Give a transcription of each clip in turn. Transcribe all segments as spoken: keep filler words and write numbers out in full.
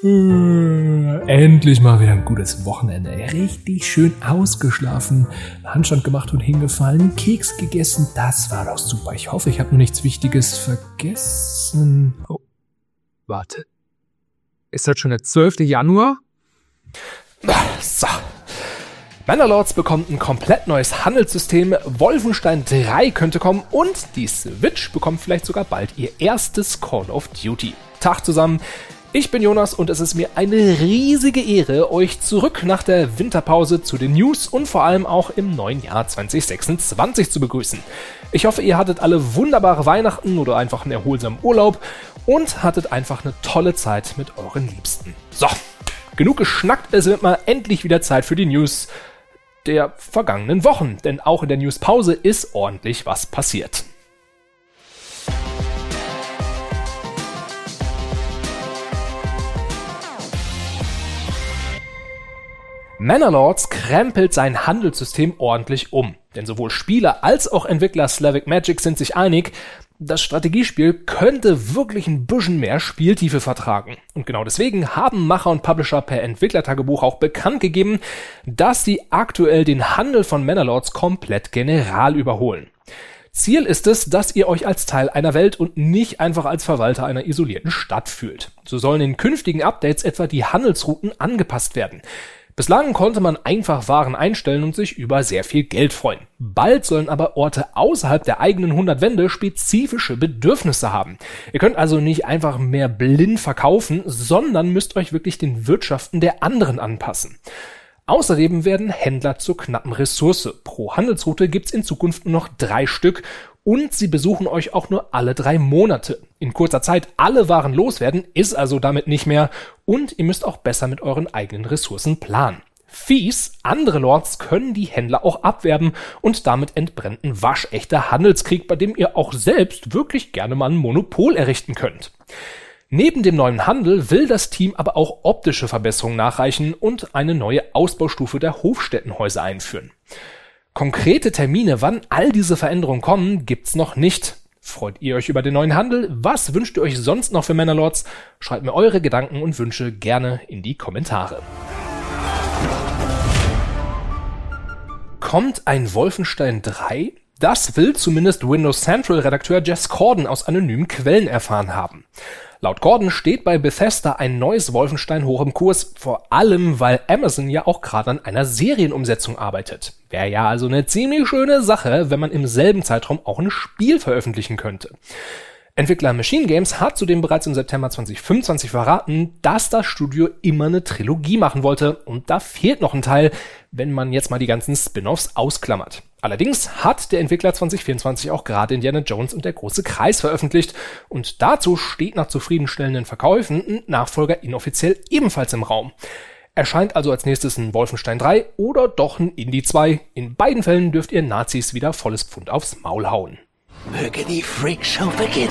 Endlich mal wieder ein gutes Wochenende. Richtig schön ausgeschlafen, Handstand gemacht und hingefallen, Keks gegessen. Das war doch super. Ich hoffe, ich habe nur nichts Wichtiges vergessen. Oh, warte. Ist das schon der zwölfte Januar? So. Bannerlords bekommt ein komplett neues Handelssystem, Wolfenstein drei könnte kommen und die Switch bekommt vielleicht sogar bald ihr erstes Call of Duty. Tag zusammen. Ich bin Jonas und es ist mir eine riesige Ehre, euch zurück nach der Winterpause zu den News und vor allem auch im neuen Jahr zwanzig sechsundzwanzig zu begrüßen. Ich hoffe, ihr hattet alle wunderbare Weihnachten oder einfach einen erholsamen Urlaub und hattet einfach eine tolle Zeit mit euren Liebsten. So, genug geschnackt, es wird mal endlich wieder Zeit für die News der vergangenen Wochen, denn auch in der Newspause ist ordentlich was passiert. Manor krempelt sein Handelssystem ordentlich um, denn sowohl Spieler als auch Entwickler Slavic Magic sind sich einig, das Strategiespiel könnte wirklich ein bisschen mehr Spieltiefe vertragen. Und genau deswegen haben Macher und Publisher per Entwicklertagebuch auch bekannt gegeben, dass sie aktuell den Handel von Manor komplett general überholen. Ziel ist es, dass ihr euch als Teil einer Welt und nicht einfach als Verwalter einer isolierten Stadt fühlt. So sollen in künftigen Updates etwa die Handelsrouten angepasst werden. Bislang konnte man einfach Waren einstellen und sich über sehr viel Geld freuen. Bald sollen aber Orte außerhalb der eigenen hundert Wände spezifische Bedürfnisse haben. Ihr könnt also nicht einfach mehr blind verkaufen, sondern müsst euch wirklich den Wirtschaften der anderen anpassen. Außerdem werden Händler zur knappen Ressource. Pro Handelsroute gibt's in Zukunft nur noch drei Stück und sie besuchen euch auch nur alle drei Monate. In kurzer Zeit alle Waren loswerden, ist also damit nicht mehr und ihr müsst auch besser mit euren eigenen Ressourcen planen. Fies, andere Lords können die Händler auch abwerben und damit entbrennt ein waschechter Handelskrieg, bei dem ihr auch selbst wirklich gerne mal ein Monopol errichten könnt. Neben dem neuen Handel will das Team aber auch optische Verbesserungen nachreichen und eine neue Ausbaustufe der Hofstättenhäuser einführen. Konkrete Termine, wann all diese Veränderungen kommen, gibt's noch nicht. Freut ihr euch über den neuen Handel? Was wünscht ihr euch sonst noch für Manor? Schreibt mir eure Gedanken und Wünsche gerne in die Kommentare. Kommt ein Wolfenstein drei? Das will zumindest Windows Central-Redakteur Jez Corden aus anonymen Quellen erfahren haben. Laut Gordon steht bei Bethesda ein neues Wolfenstein hoch im Kurs, vor allem weil Amazon ja auch gerade an einer Serienumsetzung arbeitet. Wäre ja also eine ziemlich schöne Sache, wenn man im selben Zeitraum auch ein Spiel veröffentlichen könnte. Entwickler Machine Games hat zudem bereits im September zwanzig fünfundzwanzig verraten, dass das Studio immer eine Trilogie machen wollte und da fehlt noch ein Teil, wenn man jetzt mal die ganzen Spin-offs ausklammert. Allerdings hat der Entwickler zwanzig vierundzwanzig auch gerade Indiana Jones und der große Kreis veröffentlicht und dazu steht nach zufriedenstellenden Verkäufen ein Nachfolger inoffiziell ebenfalls im Raum. Erscheint also als nächstes ein Wolfenstein drei oder doch ein Indie zwei. In beiden Fällen dürft ihr Nazis wieder volles Pfund aufs Maul hauen. Möge die Freakshow beginnen.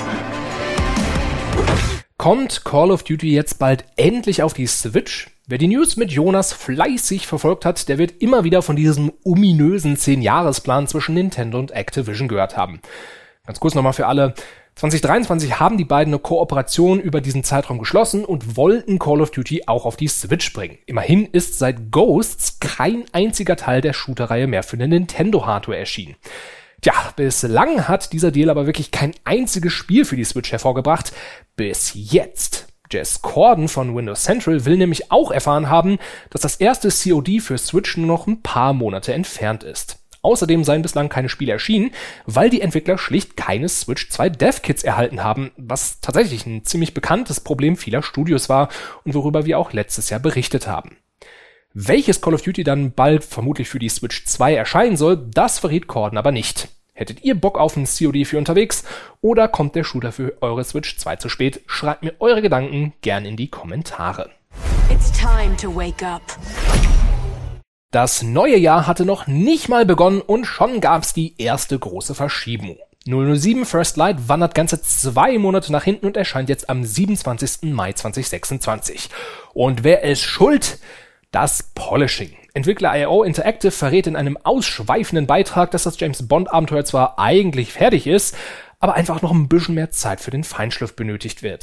Kommt Call of Duty jetzt bald endlich auf die Switch? Wer die News mit Jonas fleißig verfolgt hat, der wird immer wieder von diesem ominösen zehn-Jahres-Plan zwischen Nintendo und Activision gehört haben. Ganz kurz nochmal für alle. zwanzig dreiundzwanzig haben die beiden eine Kooperation über diesen Zeitraum geschlossen und wollten Call of Duty auch auf die Switch bringen. Immerhin ist seit Ghosts kein einziger Teil der Shooter-Reihe mehr für eine Nintendo-Hardware erschienen. Tja, bislang hat dieser Deal aber wirklich kein einziges Spiel für die Switch hervorgebracht. Bis jetzt. Jez Corden von Windows Central will nämlich auch erfahren haben, dass das erste C O D für Switch nur noch ein paar Monate entfernt ist. Außerdem seien bislang keine Spiele erschienen, weil die Entwickler schlicht keine Switch zwei Dev-Kits erhalten haben, was tatsächlich ein ziemlich bekanntes Problem vieler Studios war und worüber wir auch letztes Jahr berichtet haben. Welches Call of Duty dann bald vermutlich für die Switch zwei erscheinen soll, das verrät Corden aber nicht. Hättet ihr Bock auf ein C O D für unterwegs oder kommt der Shooter für eure Switch zwei zu spät? Schreibt mir eure Gedanken gern in die Kommentare. It's time to wake up. Das neue Jahr hatte noch nicht mal begonnen und schon gab's die erste große Verschiebung. null null sieben First Light wandert ganze zwei Monate nach hinten und erscheint jetzt am siebenundzwanzigsten Mai zweitausendsechsundzwanzig. Und wer ist schuld? Das Polishing. Entwickler I O Interactive verrät in einem ausschweifenden Beitrag, dass das James-Bond-Abenteuer zwar eigentlich fertig ist, aber einfach noch ein bisschen mehr Zeit für den Feinschliff benötigt wird.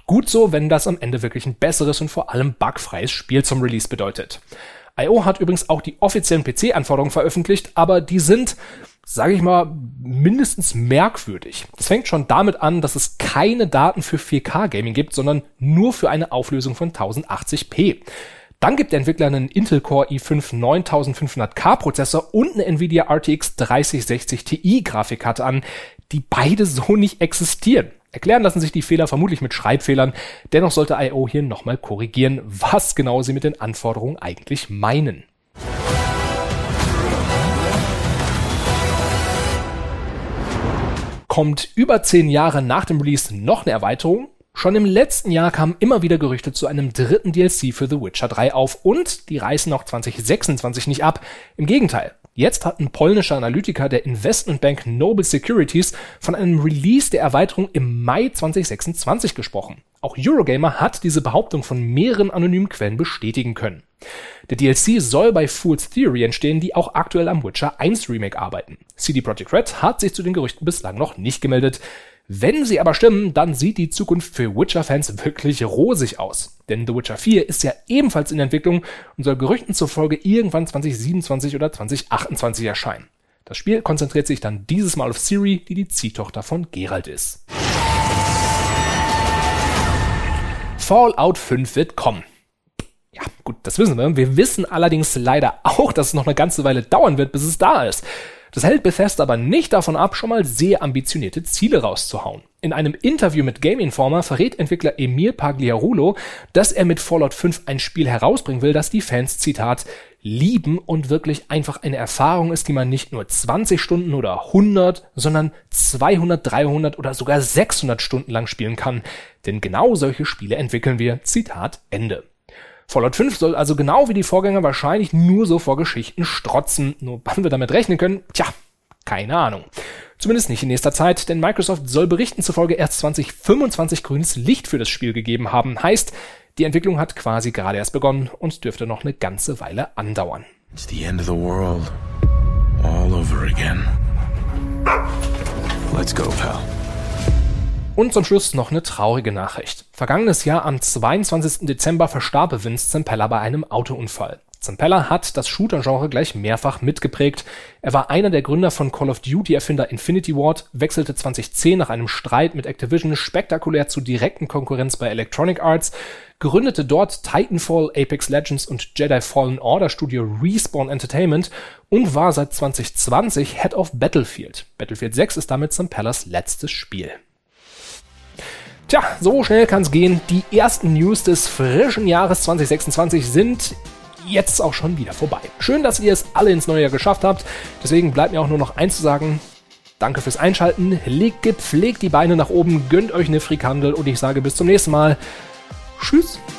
Gut so, wenn das am Ende wirklich ein besseres und vor allem bugfreies Spiel zum Release bedeutet. I O hat übrigens auch die offiziellen P C-Anforderungen veröffentlicht, aber die sind, sage ich mal, mindestens merkwürdig. Es fängt schon damit an, dass es keine Daten für vier K Gaming gibt, sondern nur für eine Auflösung von tausendachtzig p. Dann gibt der Entwickler einen Intel Core i fünf neuntausendfünfhundert K Prozessor und eine Nvidia R T X dreißig sechzig Ti Grafikkarte an, die beide so nicht existieren. Erklären lassen sich die Fehler vermutlich mit Schreibfehlern, dennoch sollte I O hier nochmal korrigieren, was genau sie mit den Anforderungen eigentlich meinen. Kommt über zehn Jahre nach dem Release noch eine Erweiterung? Schon im letzten Jahr kamen immer wieder Gerüchte zu einem dritten D L C für The Witcher drei auf und die reißen auch zwanzig sechsundzwanzig nicht ab. Im Gegenteil. Jetzt hat ein polnischer Analytiker der Investmentbank Noble Securities von einem Release der Erweiterung im Mai zwanzig sechsundzwanzig gesprochen. Auch Eurogamer hat diese Behauptung von mehreren anonymen Quellen bestätigen können. Der D L C soll bei Fool's Theory entstehen, die auch aktuell am Witcher eins Remake arbeiten. C D Projekt Red hat sich zu den Gerüchten bislang noch nicht gemeldet. Wenn sie aber stimmen, dann sieht die Zukunft für Witcher-Fans wirklich rosig aus. Denn The Witcher vier ist ja ebenfalls in Entwicklung und soll Gerüchten zufolge irgendwann zwanzig siebenundzwanzig oder zwanzig achtundzwanzig erscheinen. Das Spiel konzentriert sich dann dieses Mal auf Ciri, die die Ziehtochter von Geralt ist. Fallout fünf wird kommen. Ja, gut, das wissen wir. Wir wissen allerdings leider auch, dass es noch eine ganze Weile dauern wird, bis es da ist. Das hält Bethesda aber nicht davon ab, schon mal sehr ambitionierte Ziele rauszuhauen. In einem Interview mit Game Informer verrät Entwickler Emil Pagliarulo, dass er mit Fallout fünf ein Spiel herausbringen will, das die Fans, Zitat, lieben und wirklich einfach eine Erfahrung ist, die man nicht nur zwanzig Stunden oder hundert, sondern zweihundert, dreihundert oder sogar sechshundert Stunden lang spielen kann. Denn genau solche Spiele entwickeln wir, Zitat, Ende. Fallout fünf soll also genau wie die Vorgänger wahrscheinlich nur so vor Geschichten strotzen. Nur wann wir damit rechnen können, tja, keine Ahnung. Zumindest nicht in nächster Zeit, denn Microsoft soll Berichten zufolge erst zwanzig fünfundzwanzig grünes Licht für das Spiel gegeben haben. Heißt, die Entwicklung hat quasi gerade erst begonnen und dürfte noch eine ganze Weile andauern. It's the end of the world. All over again. Let's go, pal. Und zum Schluss noch eine traurige Nachricht. Vergangenes Jahr am zweiundzwanzigsten Dezember verstarb Vince Zampella bei einem Autounfall. Zampella hat das Shooter-Genre gleich mehrfach mitgeprägt. Er war einer der Gründer von Call of Duty-Erfinder Infinity Ward, wechselte zwanzig zehn nach einem Streit mit Activision spektakulär zu direkten Konkurrenz bei Electronic Arts, gründete dort Titanfall, Apex Legends und Jedi Fallen Order Studio Respawn Entertainment und war seit zwanzig zwanzig Head of Battlefield. Battlefield sechs ist damit Zampellas letztes Spiel. Tja, so schnell kann's gehen. Die ersten News des frischen Jahres zwanzig sechsundzwanzig sind jetzt auch schon wieder vorbei. Schön, dass ihr es alle ins neue Jahr geschafft habt. Deswegen bleibt mir auch nur noch eins zu sagen. Danke fürs Einschalten. Legt gepflegt die Beine nach oben, gönnt euch eine Frikandel und ich sage bis zum nächsten Mal. Tschüss.